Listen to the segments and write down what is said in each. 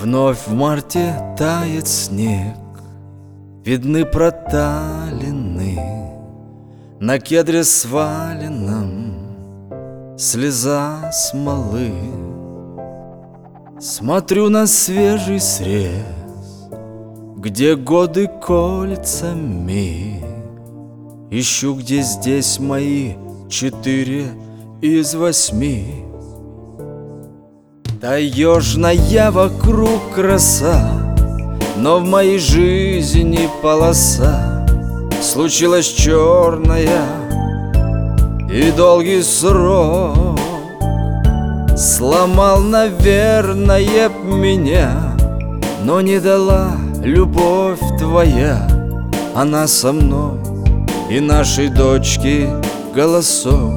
Вновь в марте тает снег, видны проталины на кедре сваленном, слеза смолы. Смотрю на свежий срез, где годы кольцами, ищу, где здесь мои 4 из 8. Таежная вокруг краса, но в моей жизни полоса случилась черная и долгий срок. Сломал, наверное, меня, но не дала любовь твоя. Она со мной и нашей дочки голосок.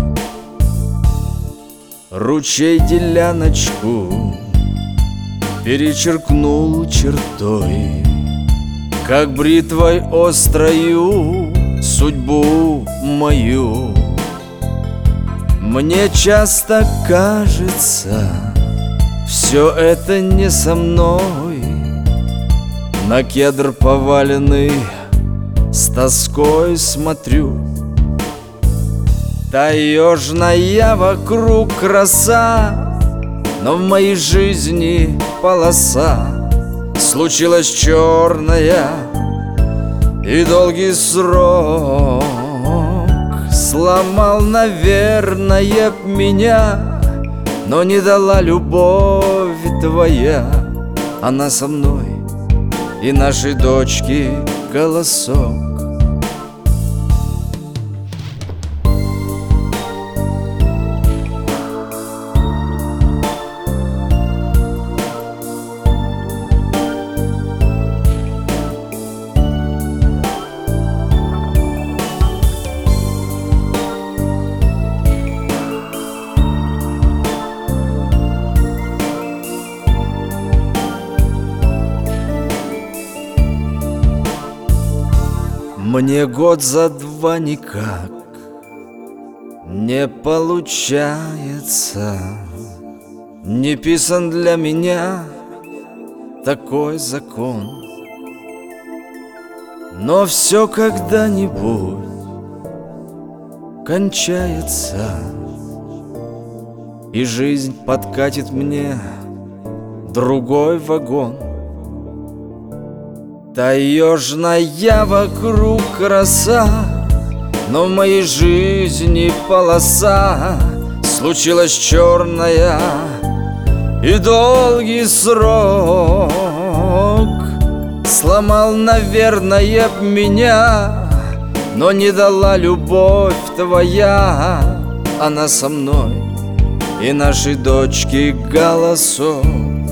Ручей деляночку перечеркнул чертой, как бритвой острою судьбу мою. Мне часто кажется, все это не со мной. На кедр поваленный с тоской смотрю. Таежная вокруг краса, но в моей жизни полоса случилась черная и долгий срок. Сломал, наверное, меня, но не дала любовь твоя. Она со мной и нашей дочки голосок. Мне год за 2 никак не получается. Не писан для меня такой закон. Но все когда-нибудь кончается, и жизнь подкатит мне другой вагон. Таежная вокруг краса, но в моей жизни полоса случилась черная и долгий срок. Сломал, наверное, меня, но не дала любовь твоя. Она со мной и нашей дочки голосок.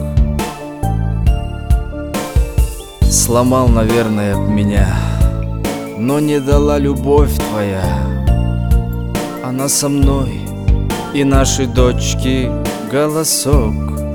Сломал, наверное, меня, но не дала любовь твоя. Она со мной и нашей дочки голосок.